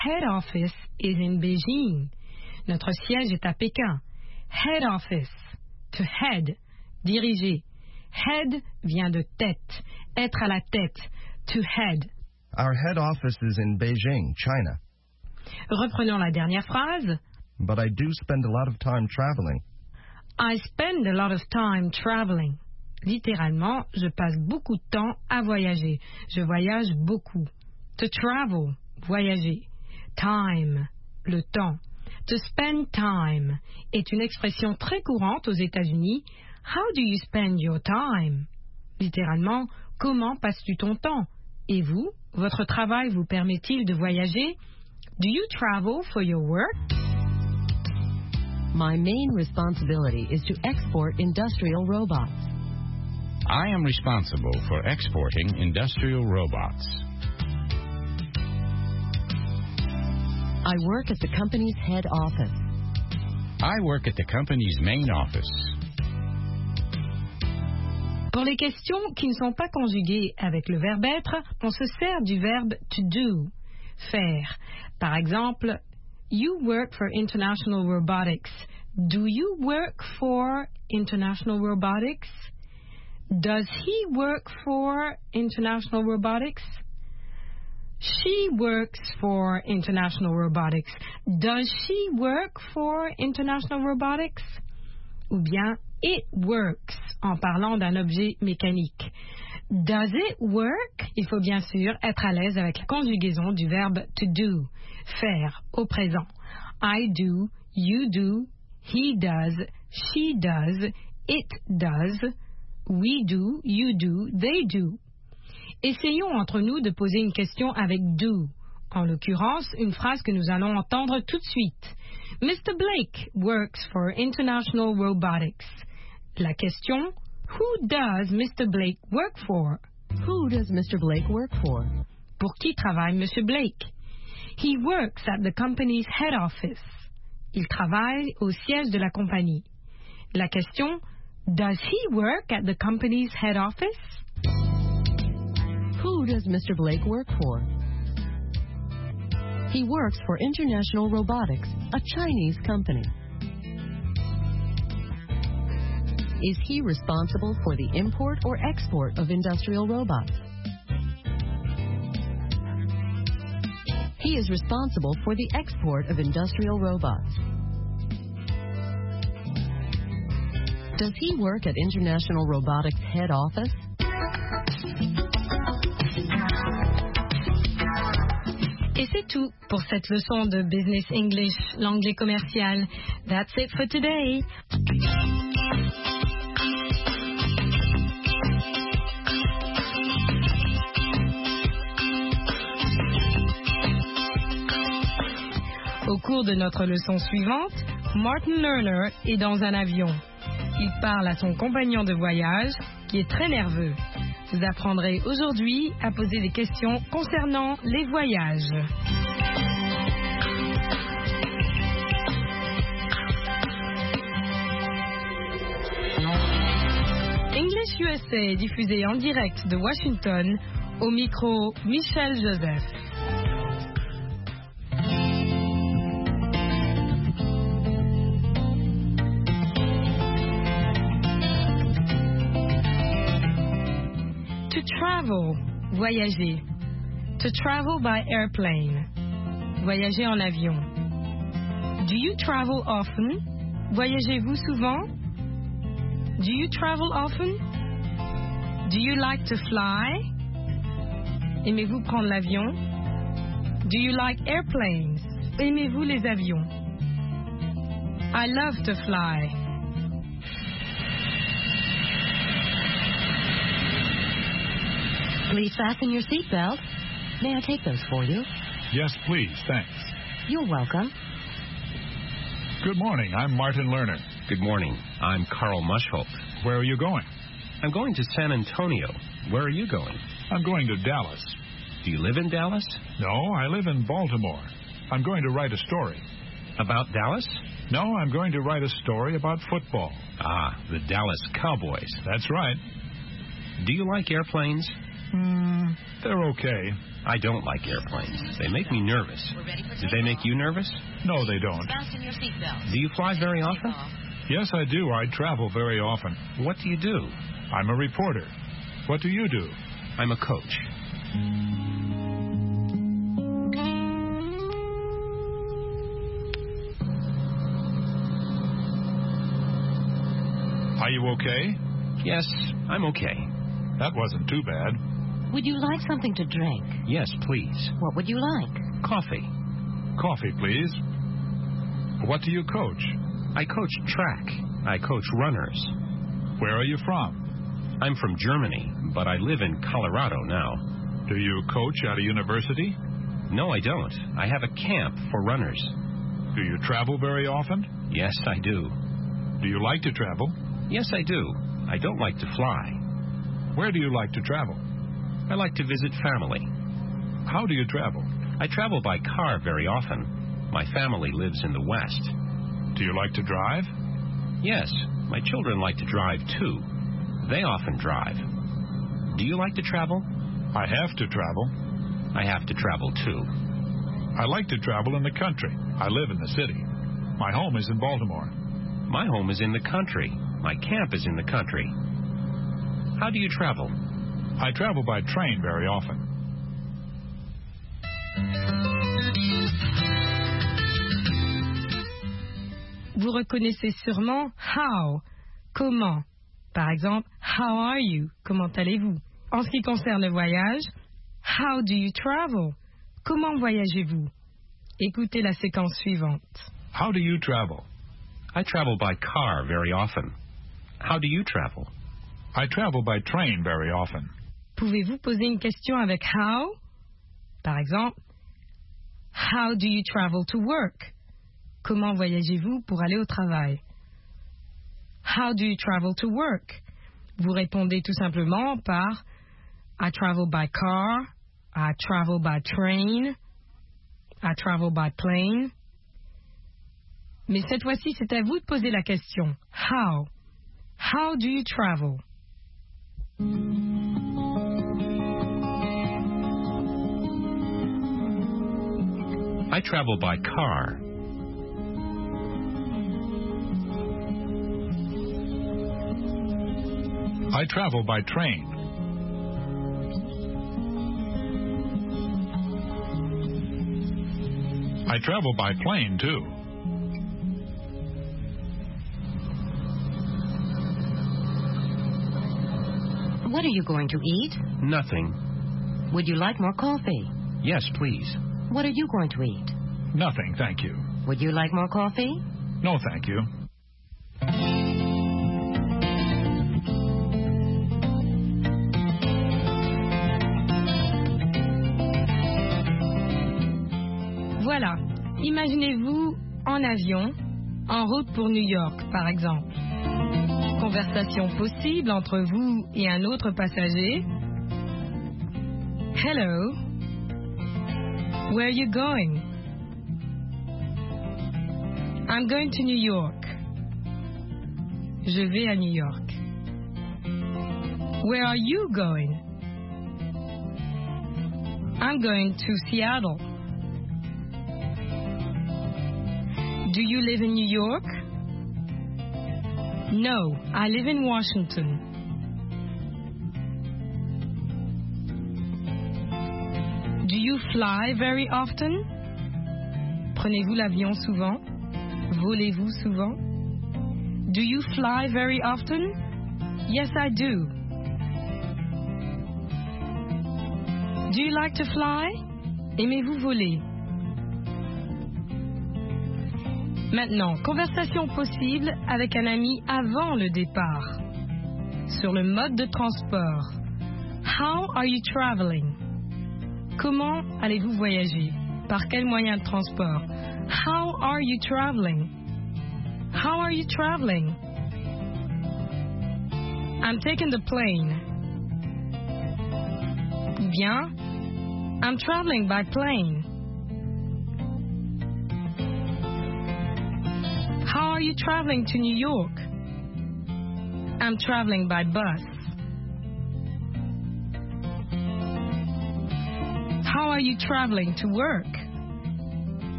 head office is in Beijing. Notre siège est à Pékin. Head office. To head. Diriger. Head vient de tête. Être à la tête. To head. Our head office is in Beijing, China. Reprenons la dernière phrase. But I do spend a lot of time traveling. I spend a lot of time traveling. Littéralement, je passe beaucoup de temps à voyager. Je voyage beaucoup. To travel, voyager. Time, le temps. To spend time est une expression très courante aux États-Unis. How do you spend your time? Littéralement, comment passes-tu ton temps? Et vous, votre travail vous permet-il de voyager? Do you travel for your work? My main responsibility is to export industrial robots. I am responsible for exporting industrial robots. I work at the company's head office. I work at the company's main office. Pour les questions qui ne sont pas conjuguées avec le verbe être, on se sert du verbe to do, faire. Par exemple, you work for International Robotics. Do you work for International Robotics? Does he work for International Robotics? She works for International Robotics. Does she work for International Robotics? Ou bien it works en parlant d'un objet mécanique. Does it work? Il faut bien sûr être à l'aise avec la conjugaison du verbe to do, faire au présent. I do, you do, he does, she does, it does, we do, you do, they do. Essayons entre nous de poser une question avec do. En l'occurrence, une phrase que nous allons entendre tout de suite. Mr. Blake works for International Robotics. La question, who does Mr. Blake work for? Who does Mr. Blake work for? Pour qui travaille Monsieur Blake? He works at the company's head office. Il travaille au siège de la compagnie. La question, does he work at the company's head office? Who does Mr. Blake work for? He works for International Robotics, a Chinese company. Is he responsible for the import or export of industrial robots? He is responsible for the export of industrial robots. Does he work at International Robotics head office? Et c'est tout pour cette leçon de Business English, l'anglais commercial. That's it for today. Au cours de notre leçon suivante, Martin Lerner est dans un avion. Il parle à son compagnon de voyage qui est très nerveux. Vous apprendrez aujourd'hui à poser des questions concernant les voyages. English USA est diffusé en direct de Washington, au micro Michel Joseph. To travel, voyager. To travel by airplane, voyager en avion. Do you travel often? Voyagez-vous souvent? Do you travel often? Do you like to fly? Aimez-vous prendre l'avion? Do you like airplanes? Aimez-vous les avions? I love to fly. Please fasten your seatbelt. May I take those for you? Yes, please. Thanks. You're welcome. Good morning. I'm Martin Lerner. Good morning. I'm Carl Mushholt. Where are you going? I'm going to San Antonio. Where are you going? I'm going to Dallas. Do you live in Dallas? No, I live in Baltimore. I'm going to write a story. About Dallas? No, I'm going to write a story about football. Ah, the Dallas Cowboys. That's right. Do you like airplanes? They're okay. I don't like airplanes. They make me nervous. Do they make you nervous? No, they don't. Do you fly very often? Yes, I do. I travel very often. What do you do? I'm a reporter. What do you do? I'm a coach. Are you okay? Yes, I'm okay. That wasn't too bad. Would you like something to drink? Yes, please. What would you like? Coffee. Coffee, please. What do you coach? I coach track. I coach runners. Where are you from? I'm from Germany, but I live in Colorado now. Do you coach at a university? No, I don't. I have a camp for runners. Do you travel very often? Yes, I do. Do you like to travel? Yes, I do. I don't like to fly. Where do you like to travel? I like to visit family. How do you travel? I travel by car very often. My family lives in the West. Do you like to drive? Yes, my children like to drive too. They often drive. Do you like to travel? I have to travel. I have to travel too. I like to travel in the country. I live in the city. My home is in Baltimore. My home is in the country. My camp is in the country. How do you travel? I travel by train very often. Vous reconnaissez sûrement how, comment. Par exemple, how are you? Comment allez-vous? En ce qui concerne le voyage, how do you travel? Comment voyagez-vous? Écoutez la séquence suivante. How do you travel? I travel by car very often. How do you travel? I travel by train very often. Pouvez-vous poser une question avec how? Par exemple, how do you travel to work? Comment voyagez-vous pour aller au travail? How do you travel to work? Vous répondez tout simplement par I travel by car, I travel by train, I travel by plane. Mais cette fois-ci, c'est à vous de poser la question. How? How do you travel? I travel by car. I travel by train. I travel by plane, too. What are you going to eat? Nothing. Would you like more coffee? Yes, please. What are you going to eat? Nothing, thank you. Would you like more coffee? No, thank you. Voilà, imaginez-vous en avion, en route pour New York, par exemple. Conversation possible entre vous et un autre passager. Hello, where are you going? I'm going to New York. Je vais à New York. Where are you going? I'm going to Seattle. Do you live in New York? No, I live in Washington. Do you fly very often? Prenez-vous l'avion souvent? Volez-vous souvent? Do you fly very often? Yes, I do. Do you like to fly? Aimez-vous voler? Maintenant, conversation possible avec un ami avant le départ. Sur le mode de transport. How are you traveling? Comment allez-vous voyager? Par quel moyen de transport? How are you traveling? How are you traveling? I'm taking the plane. Bien. I'm traveling by plane. How are you traveling to New York? I'm traveling by bus. How are you traveling to work?